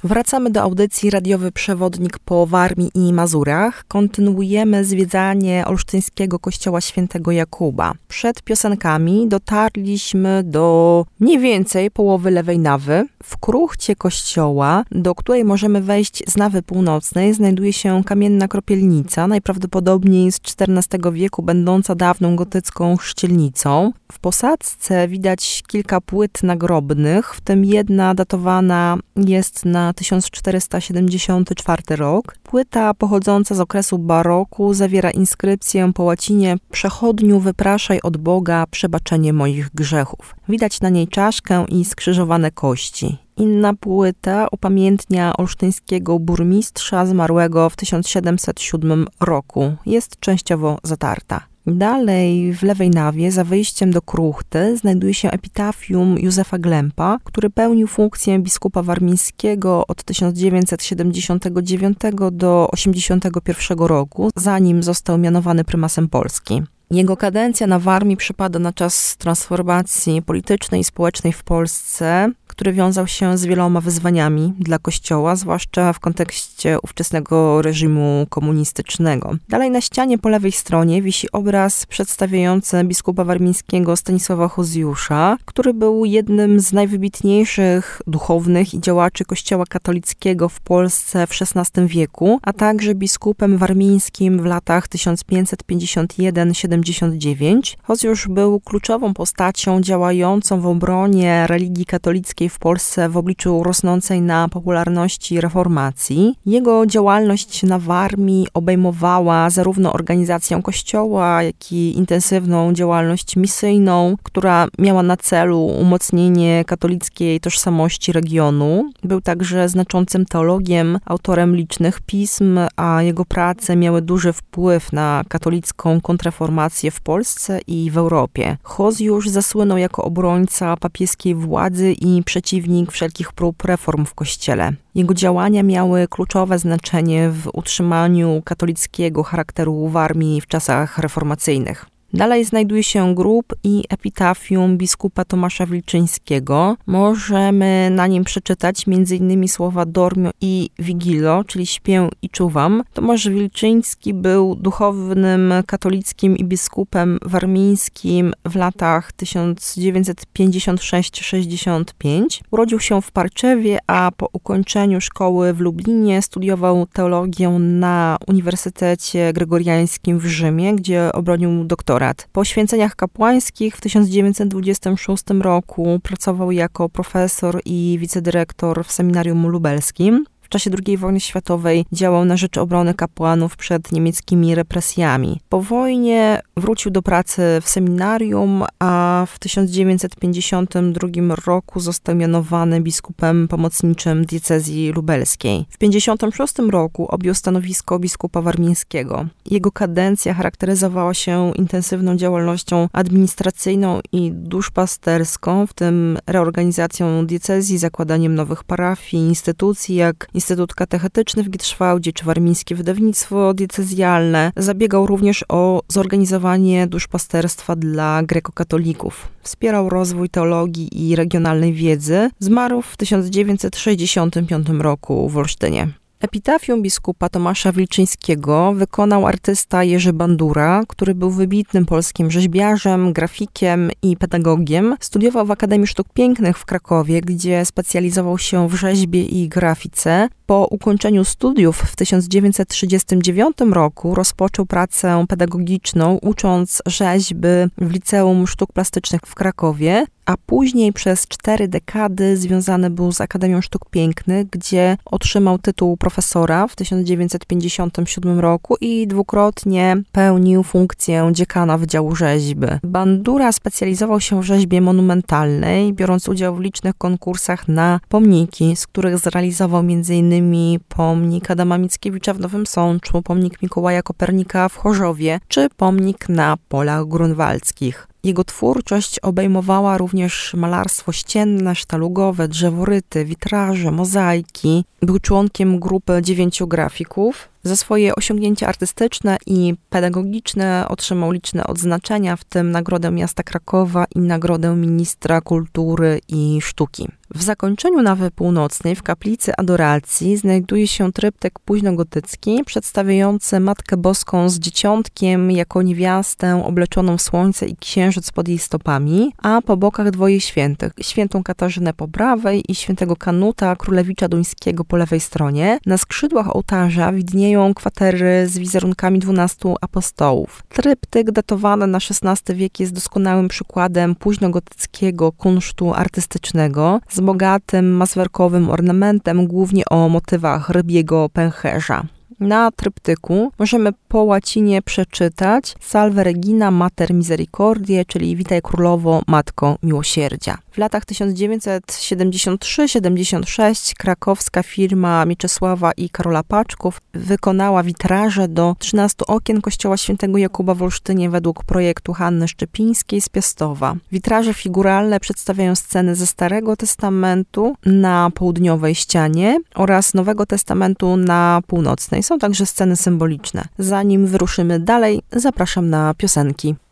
Wracamy do audycji Radiowy Przewodnik po Warmii i Mazurach. Kontynuujemy zwiedzanie olsztyńskiego kościoła świętego Jakuba. Przed piosenkami dotarliśmy do mniej więcej połowy lewej nawy. W kruchcie kościoła, do której możemy wejść z nawy północnej, znajduje się kamienna kropielnica, najprawdopodobniej z XIV wieku, będąca dawną gotycką chrzcielnicą. W posadzce widać kilka płyt nagrobnych, w tym jedna datowana jest na 1474 rok. Płyta pochodząca z okresu baroku zawiera inskrypcję po łacinie: „Przechodniu, wypraszaj od Boga przebaczenie moich grzechów”. Widać na niej czaszkę i skrzyżowane kości. Inna płyta upamiętnia olsztyńskiego burmistrza zmarłego w 1707 roku. Jest częściowo zatarta. Dalej w lewej nawie, za wyjściem do kruchty, znajduje się epitafium Józefa Glempa, który pełnił funkcję biskupa warmińskiego od 1979 do 1981 roku, zanim został mianowany prymasem Polski. Jego kadencja na Warmii przypada na czas transformacji politycznej i społecznej w Polsce, który wiązał się z wieloma wyzwaniami dla Kościoła, zwłaszcza w kontekście ówczesnego reżimu komunistycznego. Dalej na ścianie po lewej stronie wisi obraz przedstawiający biskupa warmińskiego Stanisława Hozjusza, który był jednym z najwybitniejszych duchownych i działaczy Kościoła katolickiego w Polsce w XVI wieku, a także biskupem warmińskim w latach 1551-79. Hozjusz był kluczową postacią działającą w obronie religii katolickiej w Polsce w obliczu rosnącej na popularności reformacji. Jego działalność na Warmii obejmowała zarówno organizację kościoła, jak i intensywną działalność misyjną, która miała na celu umocnienie katolickiej tożsamości regionu. Był także znaczącym teologiem, autorem licznych pism, a jego prace miały duży wpływ na katolicką kontrreformację w Polsce i w Europie. Hozjusz zasłynął jako obrońca papieskiej władzy i przeciwnik wszelkich prób reform w Kościele. Jego działania miały kluczowe znaczenie w utrzymaniu katolickiego charakteru Warmii w czasach reformacyjnych. Dalej znajduje się grób i epitafium biskupa Tomasza Wilczyńskiego. Możemy na nim przeczytać m.in. słowa dormio i vigilo, czyli śpię i czuwam. Tomasz Wilczyński był duchownym katolickim i biskupem warmińskim w latach 1956-65. Urodził się w Parczewie, a po ukończeniu szkoły w Lublinie studiował teologię na Uniwersytecie Gregoriańskim w Rzymie, gdzie obronił doktorat. Po święceniach kapłańskich w 1926 roku pracował jako profesor i wicedyrektor w seminarium lubelskim. W czasie II wojny światowej działał na rzecz obrony kapłanów przed niemieckimi represjami. Po wojnie wrócił do pracy w seminarium, a w 1952 roku został mianowany biskupem pomocniczym diecezji lubelskiej. W 1956 roku objął stanowisko biskupa warmińskiego. Jego kadencja charakteryzowała się intensywną działalnością administracyjną i duszpasterską, w tym reorganizacją diecezji, zakładaniem nowych parafii, instytucji jak Instytut Katechetyczny w Gitrzwałdzie czy Warmińskie Wydawnictwo Diecezjalne. Zabiegał również o zorganizowanie duszpasterstwa dla grekokatolików. Wspierał rozwój teologii i regionalnej wiedzy. Zmarł w 1965 roku w Olsztynie. Epitafium biskupa Tomasza Wilczyńskiego wykonał artysta Jerzy Bandura, który był wybitnym polskim rzeźbiarzem, grafikiem i pedagogiem. Studiował w Akademii Sztuk Pięknych w Krakowie, gdzie specjalizował się w rzeźbie i grafice. Po ukończeniu studiów w 1939 roku rozpoczął pracę pedagogiczną, ucząc rzeźby w Liceum Sztuk Plastycznych w Krakowie, a później przez 4 dekady związany był z Akademią Sztuk Pięknych, gdzie otrzymał tytuł profesora w 1957 roku i dwukrotnie pełnił funkcję dziekana Wydziału Rzeźby. Bandura specjalizował się w rzeźbie monumentalnej, biorąc udział w licznych konkursach na pomniki, z których zrealizował m.in. pomnik Adama Mickiewicza w Nowym Sączu, pomnik Mikołaja Kopernika w Chorzowie, czy pomnik na Polach Grunwaldzkich. Jego twórczość obejmowała również malarstwo ścienne, sztalugowe, drzeworyty, witraże, mozaiki. Był członkiem grupy 9 grafików. Za swoje osiągnięcia artystyczne i pedagogiczne otrzymał liczne odznaczenia, w tym Nagrodę Miasta Krakowa i Nagrodę Ministra Kultury i Sztuki. W zakończeniu nawy północnej w kaplicy Adoracji znajduje się tryptyk późnogotycki przedstawiający Matkę Boską z Dzieciątkiem jako niewiastę obleczoną w słońce i księżyc pod jej stopami, a po bokach dwoje świętych, świętą Katarzynę po prawej i świętego Kanuta, królewicza duńskiego po lewej stronie. Na skrzydłach ołtarza widnieją kwatery z wizerunkami 12 apostołów. Tryptyk datowany na XVI wiek jest doskonałym przykładem późnogotyckiego kunsztu artystycznego, z bogatym mazwerkowym ornamentem, głównie o motywach rybiego pęcherza. Na tryptyku możemy po łacinie przeczytać Salve Regina Mater Misericordiae, czyli Witaj Królowo, Matko Miłosierdzia. W latach 1973-76 krakowska firma Mieczysława i Karola Paczków wykonała witraże do 13 okien kościoła świętego Jakuba w Olsztynie według projektu Hanny Szczepińskiej z Piastowa. Witraże figuralne przedstawiają sceny ze Starego Testamentu na południowej ścianie oraz Nowego Testamentu na północnej. Są także sceny symboliczne. Zanim wyruszymy dalej, zapraszam na piosenki.